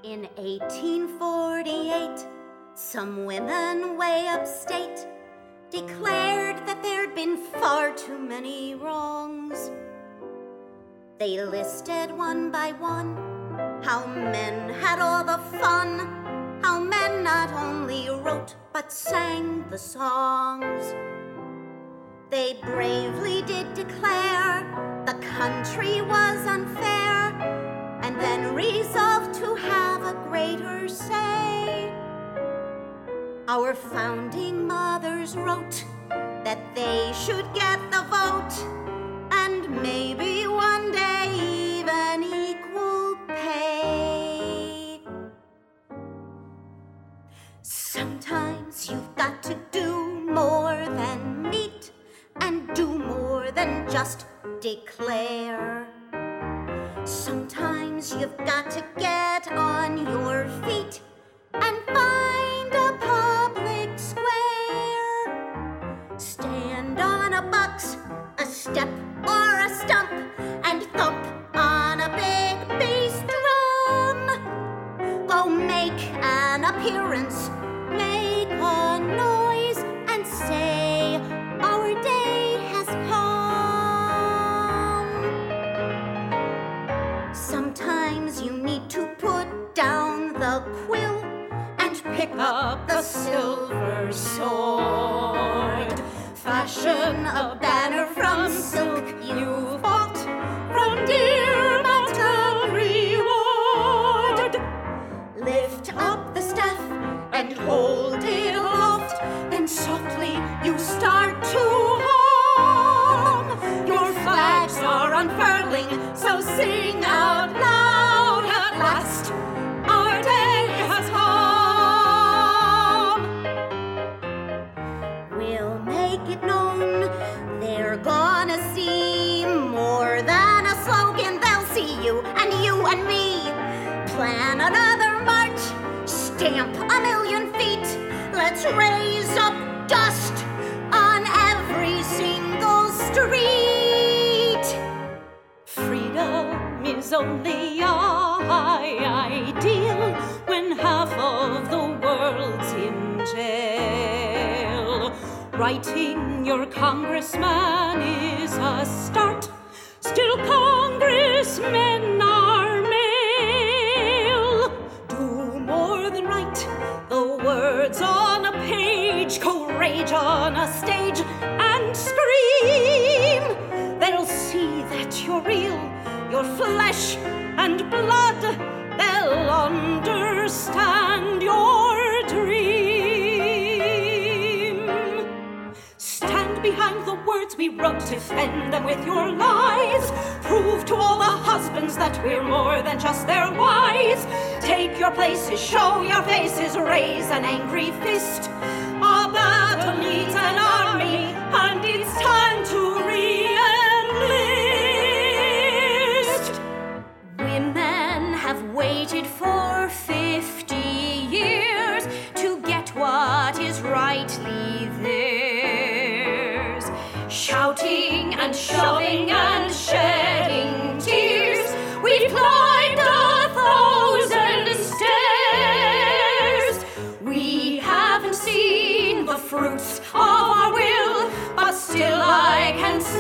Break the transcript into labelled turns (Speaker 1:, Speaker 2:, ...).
Speaker 1: In 1848, some women way upstate declared that there'd been far too many wrongs. They listed one by one how men had all the fun, how men not only wrote but sang the songs. They bravely did declare the country was unfair, and then resolved to have a greater say. Our founding mothers wrote that they should get the vote, and maybe one day even equal pay. Sometimes you've got to do more than meet, and do more than just declare. Sometimes you've got to get on your feet and find a public square. Stand on a box, a step, or a stump, and thump on a big bass drum. Go make an appearance, make a noise, and say, our day has come. Sometimes you need to put down the quill and pick up the silver sword. Fashion a banner from silk you bought from dear Montgomery Ward. Lift up the staff and hold it aloft, then softly you start to hum. Your flags are unfurling, so sing out loud. At last, our day has come. We'll make it known they're gonna see more than a slogan. They'll see you and me. Plan another march, stamp a million feet. Let's raise up dust on every single street. Freedom is only our ideal when half of the world's in jail. Writing your congressman is a start. Still, congressmen are male. Do more than write the words on a page. Go rage on a stage and scream. They'll see that you're real, you're flesh and blood. They'll understand your dream. Stand behind the words we wrote, defend them with your lies. Prove to all the husbands that we're more than just their wives. Take your places, show your faces, raise an angry fist. A battle needs an army, and it's time to re-enlist. Women have waited for 50 years to get what is rightly theirs. Shouting and shoving and shedding tears, we've climbed 1,000 stairs. We haven't seen the fruits of our will, but still I can